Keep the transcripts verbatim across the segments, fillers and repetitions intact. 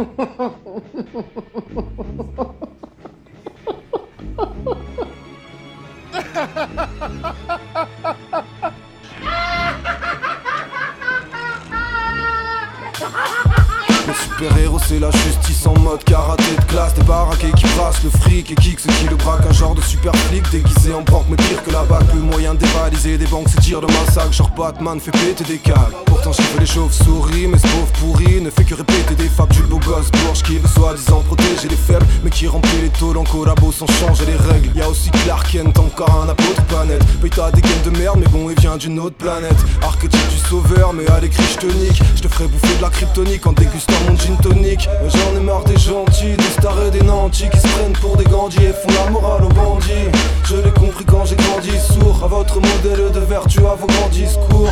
Le super-héros c'est la justice en mode karaté de classe. Des baraqués qui brassent le fric et kick ceux qui le braquent. Un genre de super flic déguisé en banque, mais pire que la bague. Plus moyen de dévaliser des banques, c'est tir de massacre. Genre Batman fait péter des câbles. Pourtant j'ai fait les chauves-souris, mais ce pauvre pourri ne fait que répéter des fables du beau gosse bourge qui veut soi-disant protéger les faibles, mais qui remplit les tôles en collabo sans changer les règles. Y'a aussi Clark Kent, encore un apôtre planète. Paye t'as des gaines de merde, mais bon il vient d'une autre planète. Archétype du sauveur, mais à l'écrit je te nique. Je te ferai bouffer de la kryptonique en dégustant mon gin tonic. J'en ai marre des gentils, des stars et des nantis qui se prennent pour des gandis et font la morale aux bandits. Je l'ai compris quand j'ai grandi, sourd à votre modèle de vertu, à vos grands discours.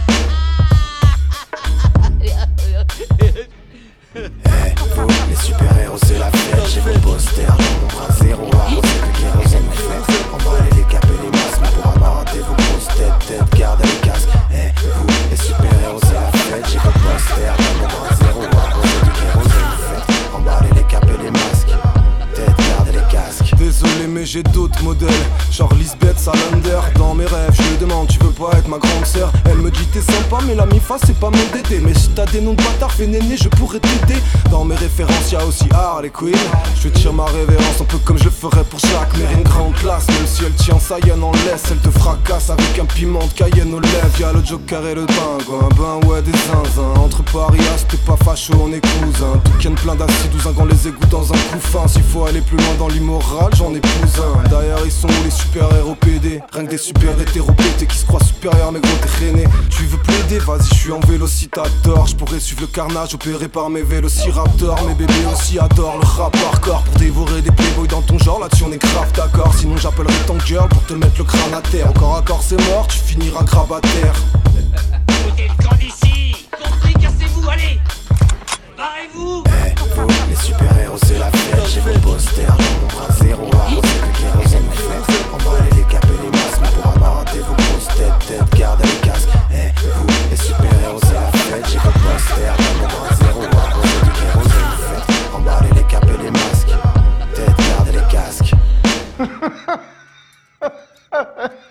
Hey, vous, les super-héros c'est la fête. J'ai vos posters dans mon bras zéro. Arrosé de kérosène me fait emballer les capes et les masques. Mais pour amaranter vos grosses têtes, tête, gardez les casques. Hey, vous, les super-héros c'est la fête. J'ai vos posters dans mon bras zéro. Arrosé de kérosène me fait emballer les capes et les masques. Tête, gardez les casques. Désolé mais j'ai d'autres modèles, genre Lisbeth Salander. Dans mes rêves je lui demande tu veux pas être ma grande sœur. Elle me dit t'es sympa mais la mi-fa c'est pas mon dédé. Mais si t'as des noms de bâtards fais néné je pourrais t'aider. Dans mes références y'a aussi Harley Quinn. Je tire ma révérence un peu comme je le ferais pour Jacques. Mais une grande classe même si elle tient sa hyène en laisse. Elle te fracasse avec un piment de Cayenne aux lèvres. Y'a le Joker et le pingouin, ben ouais des zinzins. Entre Paris As t'es pas facho on est cousins. Tout ken plein d'acide ou zinc les égouts dans un coup fin. S'il faut aller plus loin dans l'immoral j'en ai plus un. D'ailleurs ils sont où les super-héros pédés? Rien que des super hétéros pétés qui se croient supérieurs mais gros t'es traîné. Tu veux plaider? Vas-y je suis en vélocitateur. Je pourrais suivre le carnage opéré par mes vélociraptors. Mes bébés aussi adorent le rap hardcore. Pour dévorer des playboys dans ton genre là-dessus on est grave d'accord. Sinon j'appellerai ton girl pour te mettre le crâne à terre. Encore à corps c'est mort, tu finiras grabataire. Foutez le camp d'ici. Compris, cassez-vous, allez. Barrez-vous. Hey, vous, les super-héros c'est la fête. J'ai vos posters dans mon bras zéro. Arrosé de kérosène me fait emballer les capes et les masques. Mais pour amaranter vos grosses têtes, tête, gardez les casques. Hey, vous, les super-héros c'est la fête. J'ai vos posters dans mon bras zéro. Arrosé de kérosène me fait emballer les capes et les masques. Tête, gardez les casques.